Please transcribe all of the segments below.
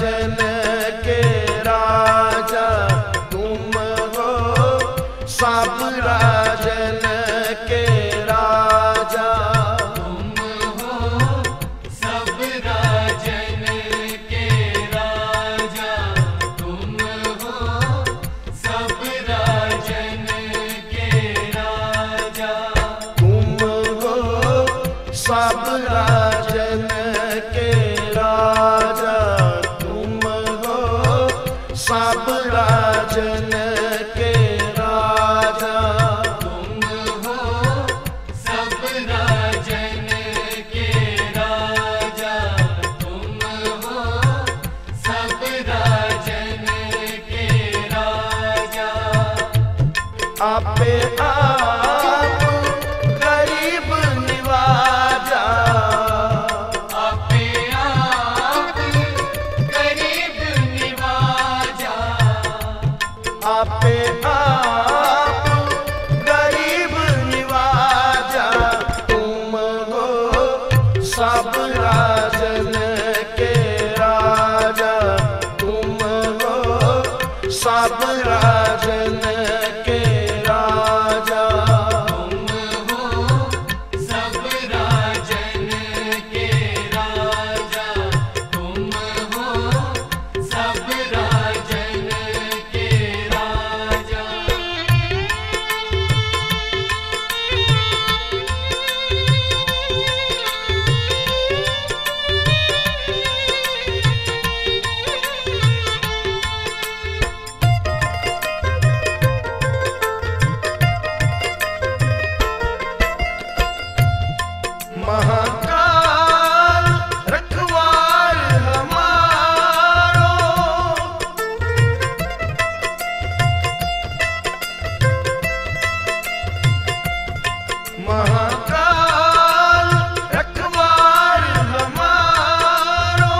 राजन के राजा तुम हो, सब राजन के राजा तुम हो, सब राजन के राजा तुम हो, सब राजन के राजा तुम हो, सब राजन के राजा तुम हो, सब राजन के राजा तुम हो, सब राजन के राजा तुम हो, सब राजन के राजा आपे आप गरीब निवाजा, आपे आप गरीब निवाजा, आपे आप गरीब निवाजा तुम हो, सब राजन के राजा तुम हो, सब राजन के राजा तुम हो, सब राजन के राजा तुम हो, सब राजन के राजा महाकाल रखवार हमारो, महाकाल रखवार हमारो,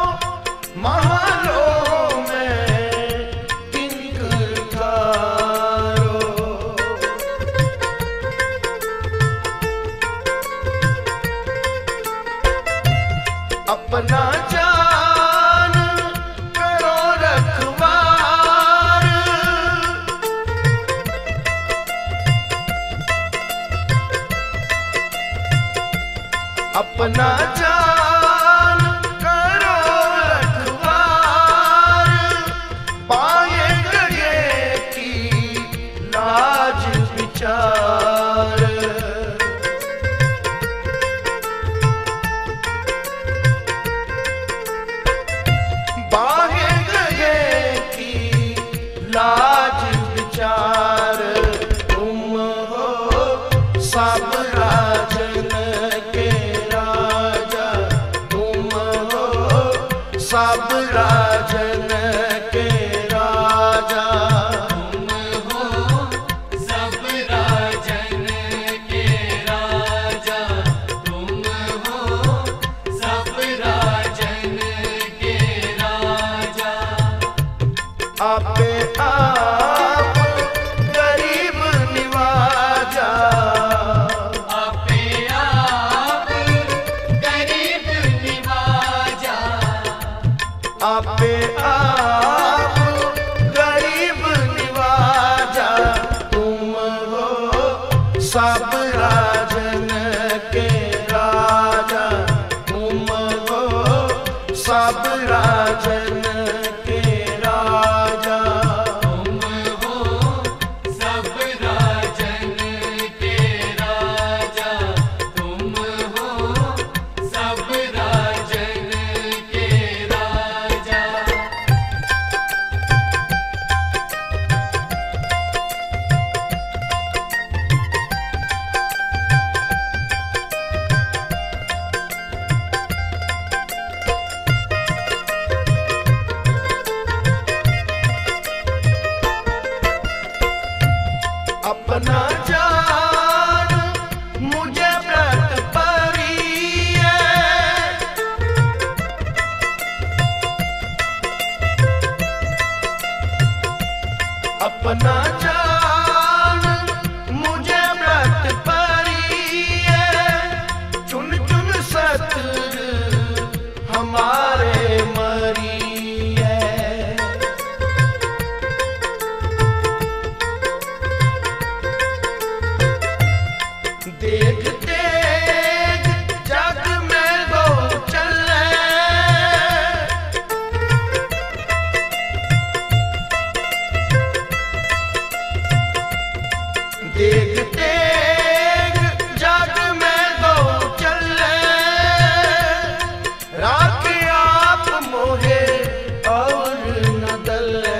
महलों में किंकर ठारो, अपना जान करो रखवार, अपना जान करो रखवार, पाएंगे की लाज विचार, बाहे गए की लाज विचार तुम हो, सब राजन के राजा तुम हो, सब राजन के राजा तुम हो, सब राजन के राजा तुम हो, सब राजन के राजा आपे आप गरीब निवाजा, आपे आप गरीब निवाजा, आपे आप गरीब निवाजा तुम हो, सब राजन के राजा तुम हो, सब राजन के राजा तुम हो, सब राजन के राजा तुम हो, सब राजन के राजा अपना जान मुझे व्रत परी है, अपना जान मुझे व्रत परी है, चुन चुन सत हमारे मरी तेग तेग जग में दो चले, राखे आप मोहे और न दले।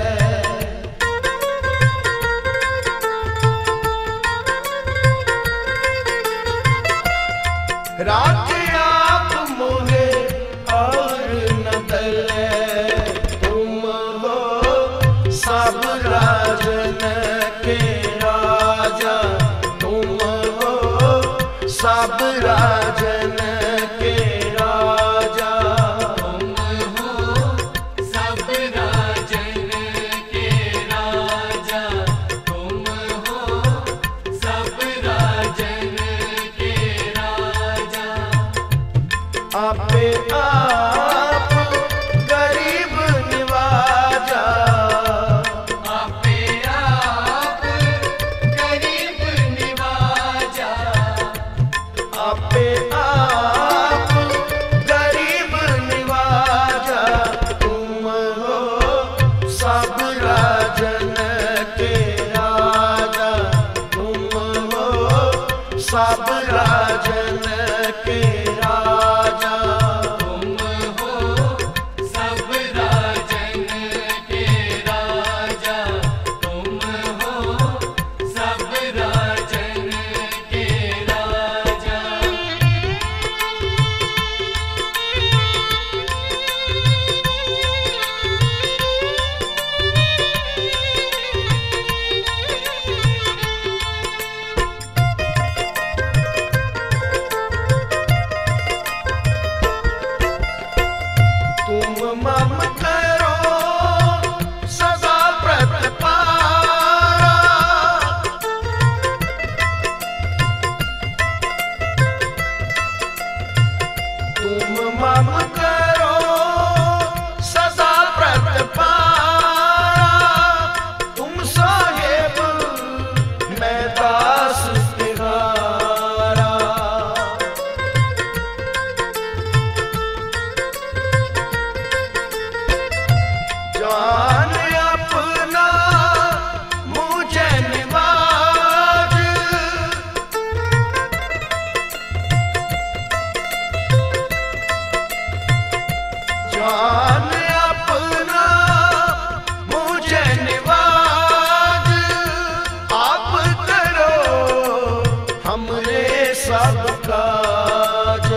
राखे आप मोहे और न दले, तुम हो सब राजन के राजा, तुम हो सब राजन के राजा। तुम हो सब राजन के राजा, तुम हो सब राजन के राजा। आपे आप गरीब निवाजा, आपे आप गरीब निवाजा, आपे आप गरीब निवाजा। तुम हो सब राजन के राजा, तुम हो सब राजन के राजा। तुम हो सब राजन के राजा, तुम हो सब राजन के राजा। तुम मम करो सदा प्रतिपारा, तुम मम करो सदा प्रतिपारा। तुम साहेब मैं दास तिहारा, जान अपना मुझे निवाज, जान अपना मुझे निवाज। आप करो हमरे सब काज,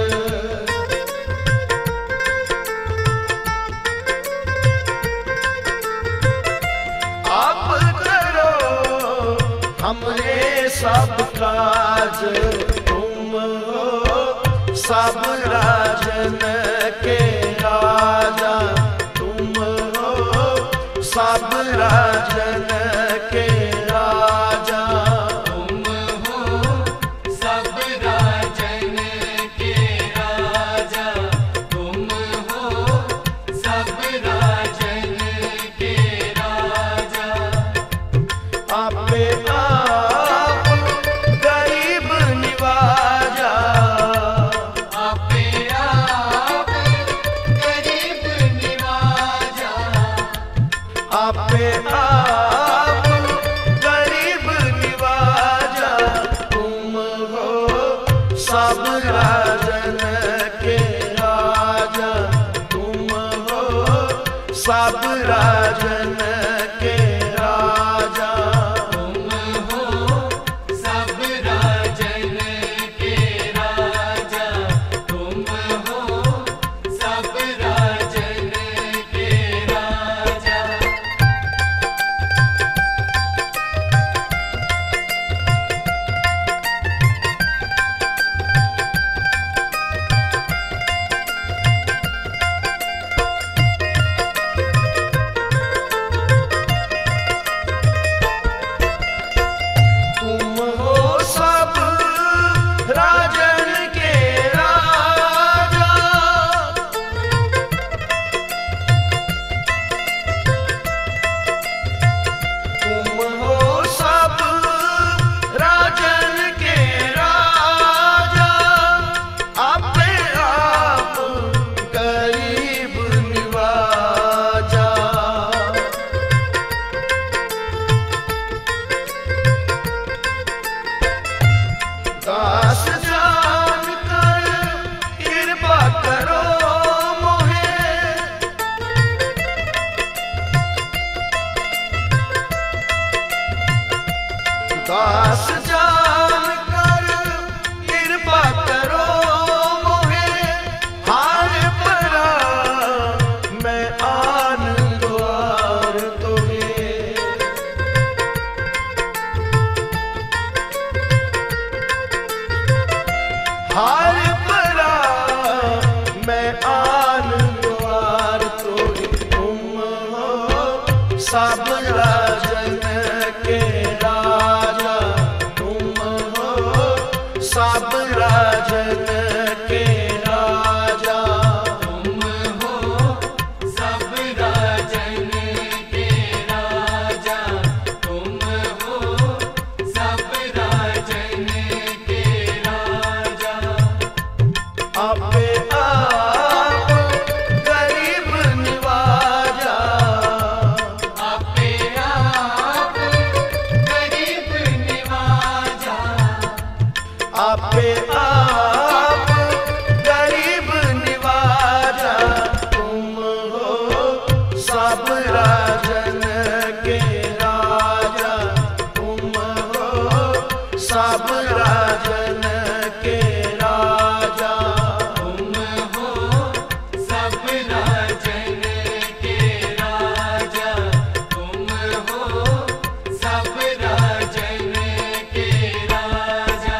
आप करो हमरे सब काज। तुम हो सब राजन के राजा, तुम हो सब राजन के राजा। तुम हो सब राजन के राजा, तुम हो सब राजन के राजा। आपे आप गरीब निवाजा, आपे आप गरीब निवाजा, आपे आप दास जान कर कृपा करो मोहे हार परा मैं आन द्वार तुम्हें। हार परा मैं आन द्वार तुम्हें। तुम हो सब राजन के राजा, तुम हो सब राजन के राजा। तुम हो सब राजन के राजा, तुम हो सब राजन के राजा। आपे आप गरीब निवाजा, आपे आप गरीब निवाजा। आपे आप गरीब निवाजा। तुम हो सब राजन के राजा, तुम हो सब राजन के राजा। तुम हो सब राजन के राजा, तुम हो सब राजन के राजा।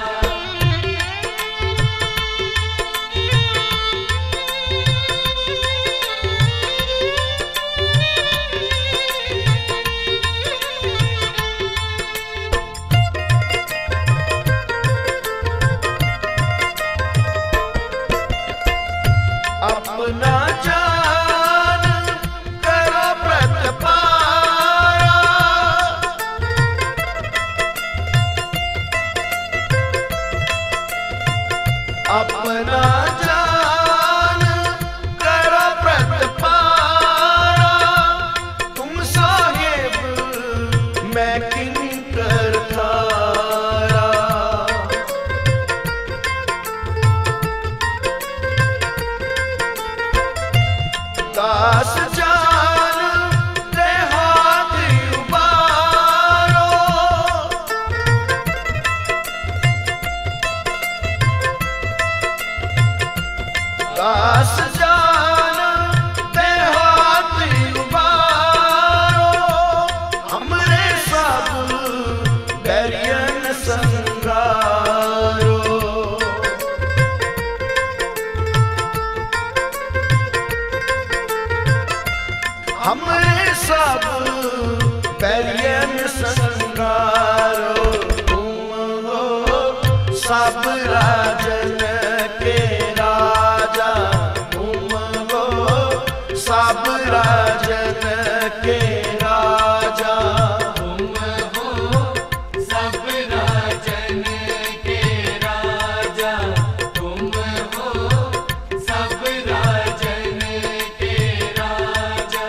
अपना जान करो प्रतिपारा, अपना जान करो प्रतिपारा। तुम साहेब मैं किंकर थारा। दास जान ते हाथ उबारो, दास जान ते हाथ उबारो। हमरे सब बैरियन संगारो। हमरे सब बैरियन संगारो। तुम हो सब राजन के राजा, तुम हो सब राजन के राजा। तुम हो सब राजन के राजा, तुम हो सब राजन के राजा।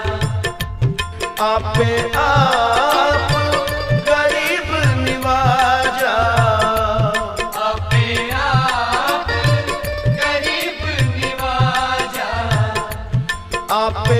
आपे आप गरीब निवाजा, आपे आप गरीब निवाजा। आपे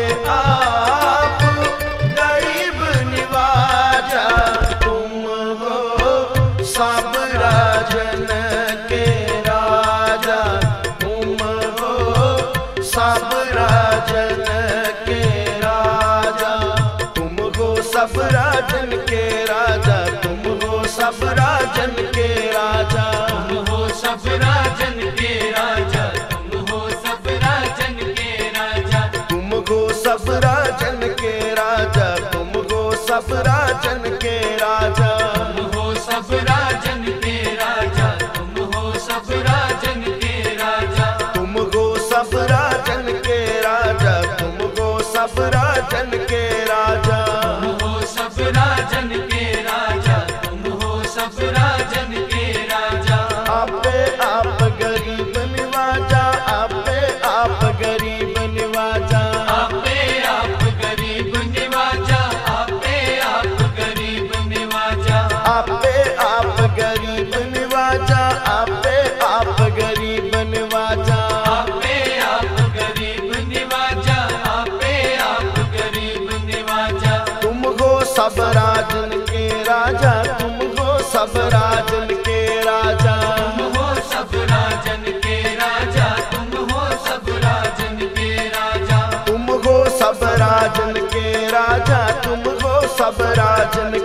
आप गरीब निवाजा। तुम हो सब राजन के राजा, तुम हो सब राजन के राजा। तुम हो सब राजन के राजा, तुम हो सब राजन के राजा। तुम हो सब राजन के राजा, तुम हो सब राजन के राजा। तुम हो सब राजन के राजा, तुम हो सब राजन के राजा। तुम हो सब राजन के राजा, तुम हो सब राजन के राजा। तुम हो सब राजन के राजा, तुम हो सब राजन के राजा। तुम हो सब राजन के राजा, तुम हो सब राजन के राजा। आपे आप गरीब निवाजा, आपे आप गरीब निवाजा। आपे आप गरीब निवाजा, आपे आप गरीब निवाजा। आपे आप गरीब निवाजा, आपे आप गरीब निवाजा। आपे आप गरीब निवाजा, आपे आप गरीब निवाजा। तुम हो सब राजन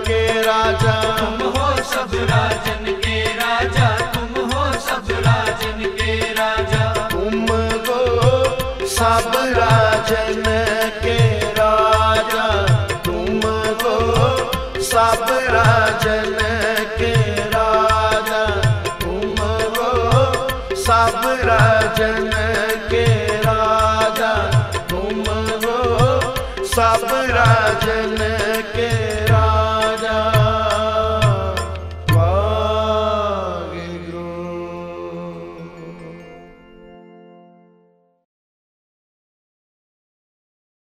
के राजा, तुम हो सब राजन के राजा, तुम हो सब राजन के राजा, तुम हो सब राजन के राजा, तुम हो सब राजन के राजा, तुम हो सब राजन